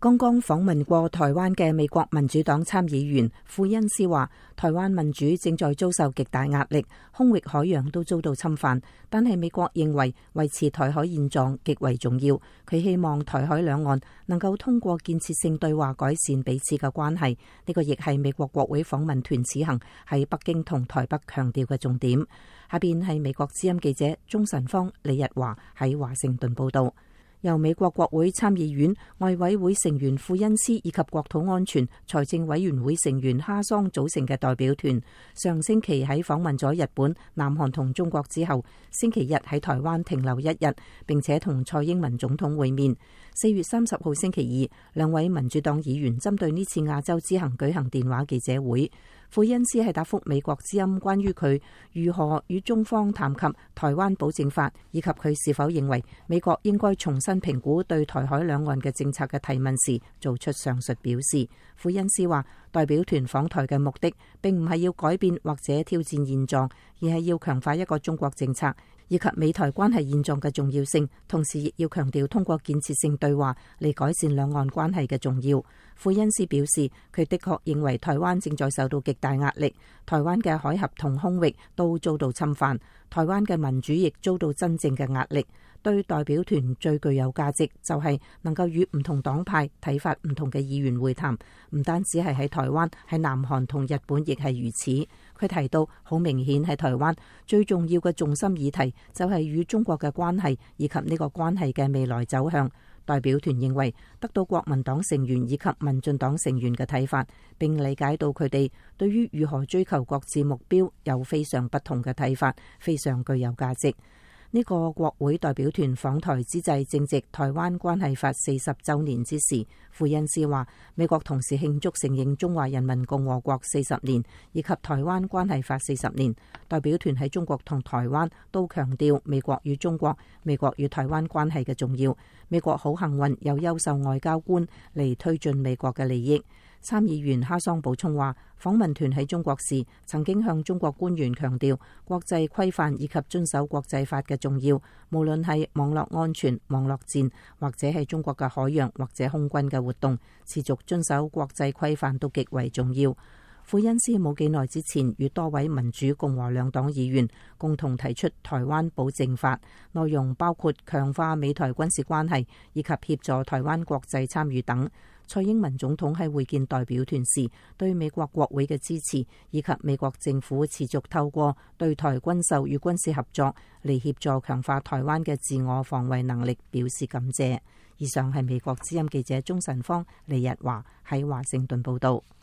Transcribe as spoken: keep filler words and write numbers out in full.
剛剛訪問過台灣嘅美國民主黨參議員傅恩斯話，台灣民主正在遭受極大壓力，空域海洋都遭到侵犯，但係美國認為維持台海現狀極為重要。佢希望台海兩岸能夠通過建設性對話改善彼此嘅關係，呢個亦係美國國會訪問團此行喺北京同台北強調嘅重點。下邊係美國之音記者鍾晨芳、李日華喺華盛頓報道。由美國國會參議院外委會成員傅恩斯以及國土安全財政委員會成員哈桑組成嘅代表團，上星期喺訪問咗日本、南韓同中國之後，星期日喺台灣停留一日，並且同蔡英文總統會面。四月三十號星期二，兩位民主黨議員針對呢次亞洲之行舉行電話記者會。傅恩斯係答覆美國之音關於佢如何與中方談及台灣保證法，以及佢是否認為美國應該重新評估對台海兩岸嘅政策嘅提問時，做出上述表示。傅恩斯話，代表團訪台嘅目的並唔係要改變或者挑戰現狀，而係要強化一個中國政策以及美台關係現狀嘅重要性，同時亦要強調通過建設性對話嚟改善兩岸關係嘅重要。傅恩斯表示，佢的確認為台灣正在受到極大壓力，台灣嘅海峽同空域都遭到侵犯，台灣嘅民主亦遭到真正嘅壓力。對代表團最具有價值就係能夠與唔同黨派睇法唔同嘅議員會談，唔單止係喺台灣，喺南韓同日本亦係如此。佢提到，好明顯喺台灣最重要嘅重心議題就係與中國嘅關係以及呢個關係嘅未來走向。代表團認為得到國民黨成員以及民進黨成員嘅睇法，並理解到佢哋對於如何追求各自目標有非常不同嘅睇法，非常具有價值。呢個國會代表團訪台之際，正值台灣關係法四十週年之時。傅恩斯話，美國同時慶祝承認中華人民共和國四十年，以及台灣關係法四十年。代表團喺中國同台灣都強調美國與中國、美國與台灣關係嘅重要。美國好幸運有優秀外交官嚟推進美國嘅利益。參議員哈桑補充話，訪問團喺中國時曾經向中國官員強調國際規範以及遵守國際法嘅重要，無論係網絡安全、網絡戰，或者係中國嘅海洋或者空軍嘅活動，持續遵守國際規範都極為重要。傅恩斯冇幾耐之前與多位民主共和兩黨議員共同提出台灣保證法，內容包括強化美台軍事關係以及協助台灣國際參與等。蔡英文總統喺會見代表團時，對美國國會嘅支持以及美國政府持續透過對台軍售與軍事合作嚟協助強化台灣嘅自我防衛能力表示感謝。以上係美國之音記者鍾晨芳、李日華喺華盛頓報道。